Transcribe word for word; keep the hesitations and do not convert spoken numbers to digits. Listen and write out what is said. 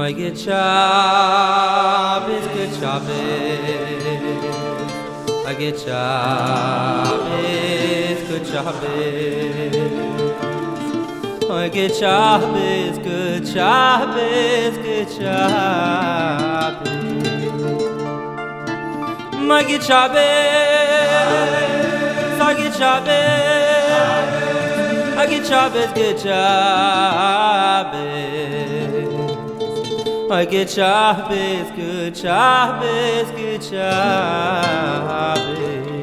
My good Shabbos, good Shabbos. I get Shabbos, good Shabbos. I get Shabbos, good Shabbos, good Shabbos. My good Shabbos, I get Shabbos, I get Shabbos, good Shabbos. I get Shabbos, good Shabbos, good Shabbos.